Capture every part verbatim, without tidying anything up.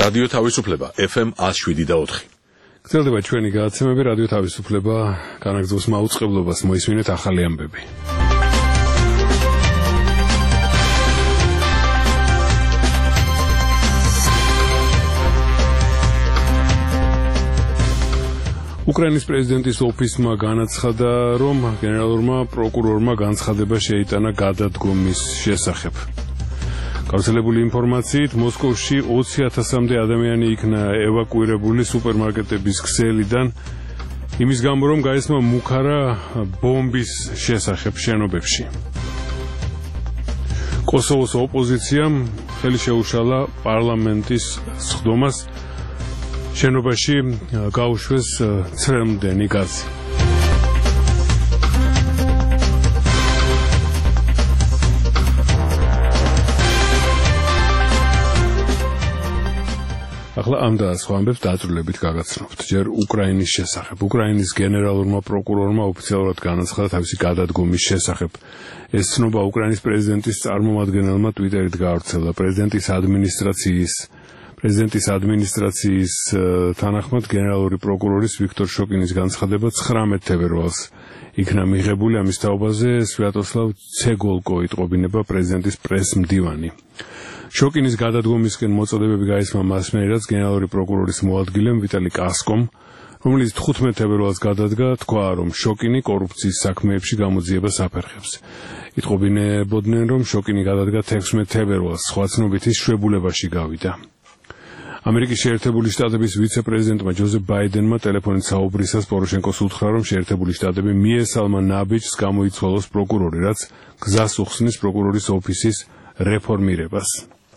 რადიო თავისუფლება F M one oh seven და four. გრძელდება ჩვენი გადაცემები რადიო თავისუფლება განაგრძობს მაუწყებლობას მოისმინეთ ახალი ამბები. უკრაინის პრეზიდენტის ოფისმა განაცხადა, რომ გენერალურმა პროკურორმა განცხადება შეიტანა გადადგომის შესახებ. გავრცელებული ინფორმაციით, მოსკოვში ოცი ათასამდე ადამიანი იქნა ევაკუირებული სუპერმარკეტების ქსელიდან, იმის გამო, რომ გაესმა მუქარა ბომბის შესახებ შენობებში. კოსოვოს ოპოზიციამ ხელი შეუშალა პარლამენტის სხდომას შენობაში გაუშვეს ცრემლდენი გაზი. ახლა ამ და სხვა ამბებს დაწვრილებით გაგაცნობთ. ჯერ უკრაინის შესახებ. უკრაინის გენერალურმა პროკურორმა ოფიციალურად განაცხადა თავისი გადადგომის შესახებ. ეს ცნობა უკრაინის პრეზიდენტის წარმომადგენელმა ტვიტერით გაავრცელა. პრეზიდენტის ადმინისტრაციის პრეზიდენტის ადმინისტრაციის თანახმად გენერალური პროკურორის ვიქტორ შოკინის განცხადება ცხრამეტ თებერვალს იქნა მიღებული. ამის თაობაზე სვიატოსლავ ცეგოლკო იტყობინება პრეზიდენტის პრეს-მდივანი. შოკინის გადადგომისკენ მოწოდებები გაისმა მასმედიას გენერალური პროკურორის მოადგილემ ვიტალი კასკომ, რომელიც თხუთმეტ თებერვალს გადადგა, თქვა, რომ შოკინი კორუფციის საქმეებში გამოძიებას აფერხებს. იტყობინებოდნენ, რომ შოკინი გადადგა თექვსმეტ თებერვალს, სხვა ცნობით ის შვებულებაში გავიდა. ამერიკის შეერთებული შტატების ვიცე-პრეზიდენტმა ჯოზეფ ბაიდენმა ტელეფონით საუბრისას პოროშენკოს უთხრა, რომ შეერთებული შტატები მიესალმა ნაბიჯს გამოიცვალოს პროკურორი, რაც გზას უხსნის პროკურორის ოფისის რეფორმირებას.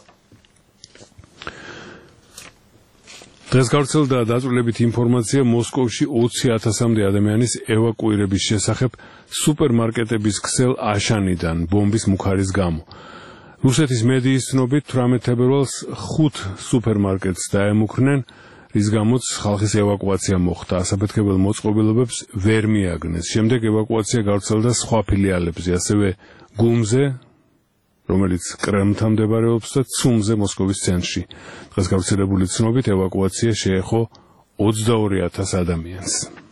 დღეს გავრცელდა დაწვრილებით ინფორმაცია მოსკოვში ოცი ათასამდე ადამიანის ევაკუირების შესახებ სუპერმარკეტების ქსელ აშანიდან ბომბის მუქარის გამო. რუსეთის მედიის ცნობით თვრამეტ თებერვალს ხუთ სუპერმარკეტს დაემუქრნენ, რის გამოც ხალხის ევაკუაცია მოხდა. ასაფეთქებელ მოწყობილობებს ვერ მიაგნეს. შემდეგ ევაკუაცია გავრცელდა სხვა ფილიალებზე, ასევე გუმზე, რომელიც კრემლთან მდებარეობს და ცუმზე მოსკოვის ცენტრში. დღეს გავრცელებული ცნობით ევაკუაცია შეეხო ოცდაორი ათას ადამიანს.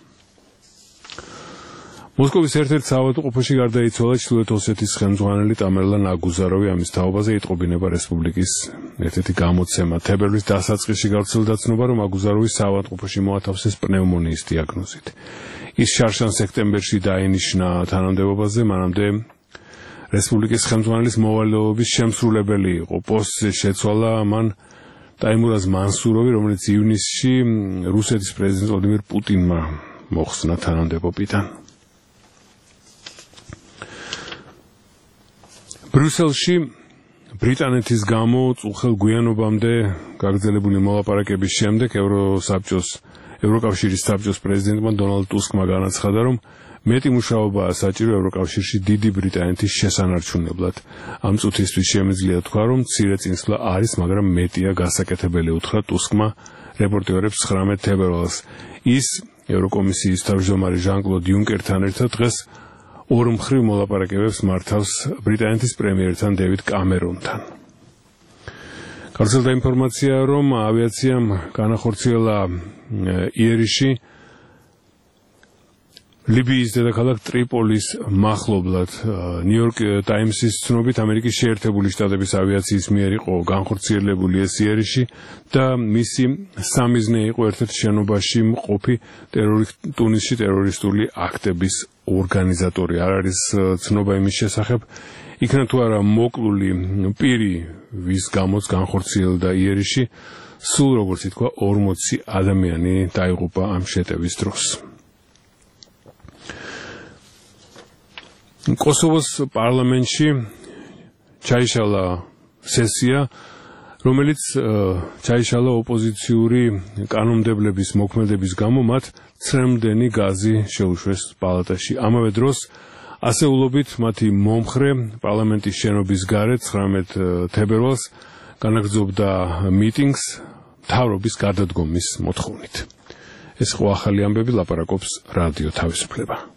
მოსკოვის ერთ-ერთ საავადმყოფოში გარდაიცვალა ჩრდილოეთ ოსეთის ხელმძღვანელი ტამერლან აგუზაროვი. ამის თაობაზე იტყობინება რესპუბლიკის ერთ-ერთი გამოცემა. თებერვლის დასაწყისში გავრცელდა ცნობა, რომ აგუზაროვი საავადმყოფოში მოათავსეს პნევმონიის დიაგნოზით. ის შარშან სექტემბერში დაინიშნა თანამდებობაზე, მანამდე რესპუბლიკის ხელმძღვანელის მოვალეობის შემსრულებელი იყო. პოსტზე შეცვალა მან ტაიმურაზ მანსუროვი, რომელიც ივნისში რუსეთის პრეზიდენტ ვლადიმირ პუტინმა მოხსნა თანამდებობიდან. ბრიუსელში ბრიტანეთის გამო წუხელ გვიანობამდე გაგრძელებული მოლაპარაკების შემდეგ ევროსაბჭოს ევროკავშირის საბჭოს პრეზიდენტმა დონალდ ტუსკმა განაცხადა, რომ მეტი მუშაობაა საჭირო ევროკავშირში დიდი ბრიტანეთის შესანარჩუნებლად. ამ წუთისთვის შემიძლია თქვა, რომ მცირე წინსვლა არის, მაგრამ მეტია გასაკეთებელი, უთხრა ტუსკმა რეპორტერებს ცხრამეტ თებერვალს. ის ევროკომისიის თავმჯდომარე ჟან-კლოდ იუნკერთან ერთად დღეს ორმხრივ მოლაპარაკებებს მართავს ბრიტანეთის პრემიერთან დევიდ კამერონთან. გავრცელდა ინფორმაცია, რომ ავიაციამ განახორციელა იერიში ლიბიის დედაქალაქ ტრიპოლის მახლობლად. ნიუ-იორკ ტაიმსის ცნობით ამერიკის შეერთებული შტატების ავიაციის მიერ იყო განხორციელებული ეს იერიში და მისი სამიზნე იყო ერთ-ერთ შენობაში მყოფი ტუნისში ტერორისტული აქტების ორგანიზატორი. არ არის ცნობა იმის შესახებ, იქნა თუ არა მოკლული პირი, ვის გამოც განხორციელდა იერიში, სულ როგორც ითქვა ორმოცი ადამიანი დაიღუპა ამ შეტევის დროს. კოსოვოს პარლამენტში ჩაიშალა სესია, რომელიც ჩაიშალა ოპოზიციური კანონმდებლების მოქმედების გამო მათ ცრემლდენი გაზი შეუშვეს პალატაში. ამავე დროს ასეულობით მათი მომხრე პარლამენტის შენობის გარეთ ცხრამეტ თებერვალს განაგრძობდა მიტინგს მთავრობის გადადგომის მოთხოვნით. ეს იყო ახალი ამბები, ლაპარაკობს რადიო თავისუფლება.